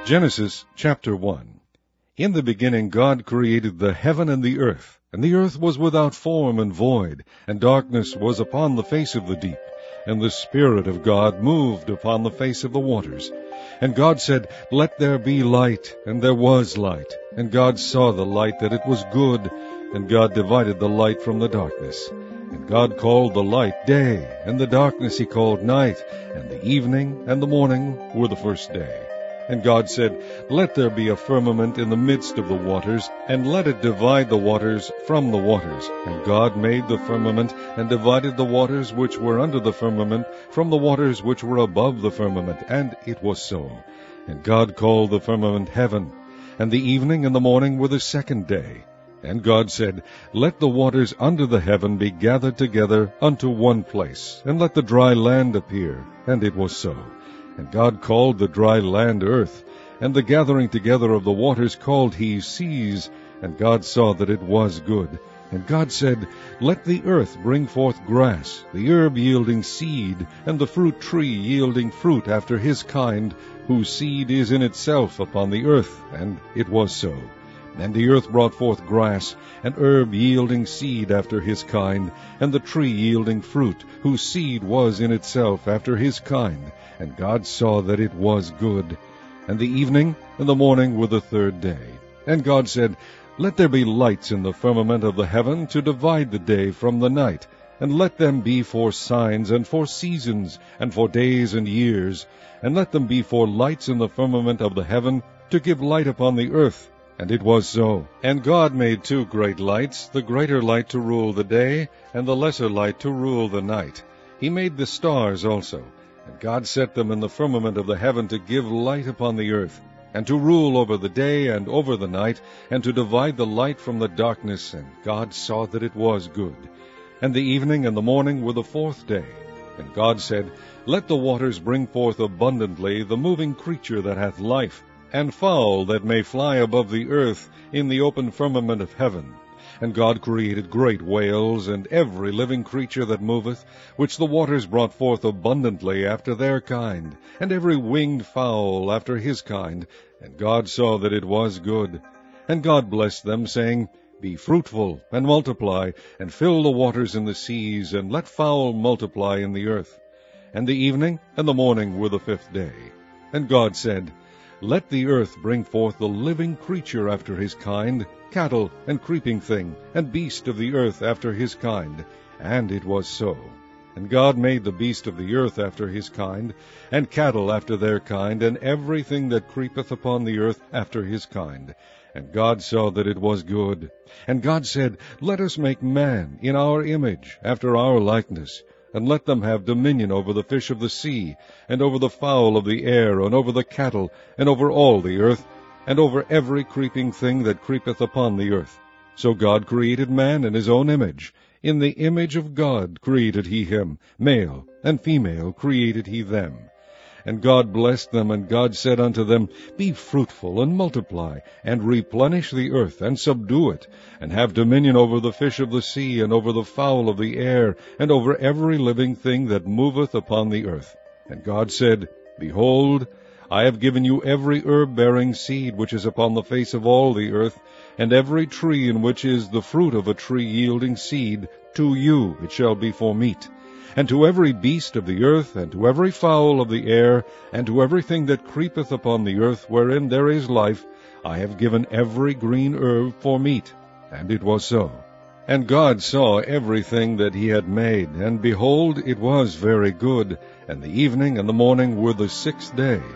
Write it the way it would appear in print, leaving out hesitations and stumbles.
Genesis chapter 1. In the beginning God created the heaven and the earth was without form and void, and darkness was upon the face of the deep, and the Spirit of God moved upon the face of the waters. And God said, Let there be light, and there was light. And God saw the light that it was good, and God divided the light from the darkness. And God called the light day, and the darkness he called night, and the evening and the morning were the first day. And God said, Let there be a firmament in the midst of the waters, and let it divide the waters from the waters. And God made the firmament, and divided the waters which were under the firmament from the waters which were above the firmament. And it was so. And God called the firmament heaven. And the evening and the morning were the second day. And God said, Let the waters under the heaven be gathered together unto one place, and let the dry land appear. And it was so. And God called the dry land earth, and the gathering together of the waters called he seas. And God saw that it was good. And God said, Let the earth bring forth grass, the herb yielding seed, and the fruit tree yielding fruit after his kind, whose seed is in itself upon the earth. And it was so. And the earth brought forth grass, and herb yielding seed after his kind, and the tree yielding fruit, whose seed was in itself after his kind. And God saw that it was good. And the evening and the morning were the third day. And God said, Let there be lights in the firmament of the heaven to divide the day from the night, and let them be for signs, and for seasons, and for days and years, and let them be for lights in the firmament of the heaven to give light upon the earth. And it was so. And God made two great lights, the greater light to rule the day, and the lesser light to rule the night. He made the stars also. And God set them in the firmament of the heaven to give light upon the earth, and to rule over the day and over the night, and to divide the light from the darkness. And God saw that it was good. And the evening and the morning were the fourth day. And God said, Let the waters bring forth abundantly the moving creature that hath life, and fowl that may fly above the earth in the open firmament of heaven. And God created great whales, and every living creature that moveth, which the waters brought forth abundantly after their kind, and every winged fowl after his kind. And God saw that it was good. And God blessed them, saying, Be fruitful, and multiply, and fill the waters in the seas, and let fowl multiply in the earth. And the evening and the morning were the fifth day. And God said, Let the earth bring forth the living creature after his kind, cattle, and creeping thing, and beast of the earth after his kind. And it was so. And God made the beast of the earth after his kind, and cattle after their kind, and everything that creepeth upon the earth after his kind. And God saw that it was good. And God said, Let us make man in our image, after our likeness, and let them have dominion over the fish of the sea, and over the fowl of the air, and over the cattle, and over all the earth, and over every creeping thing that creepeth upon the earth. So God created man in his own image. In the image of God created he him, male and female created he them. And God blessed them, and God said unto them, Be fruitful, and multiply, and replenish the earth, and subdue it, and have dominion over the fish of the sea, and over the fowl of the air, and over every living thing that moveth upon the earth. And God said, Behold, I have given you every herb-bearing seed which is upon the face of all the earth, and every tree in which is the fruit of a tree yielding seed, to you it shall be for meat. And to every beast of the earth, and to every fowl of the air, and to everything that creepeth upon the earth wherein there is life, I have given every green herb for meat. And it was so. And God saw everything that he had made, and behold, it was very good. And the evening and the morning were the sixth day.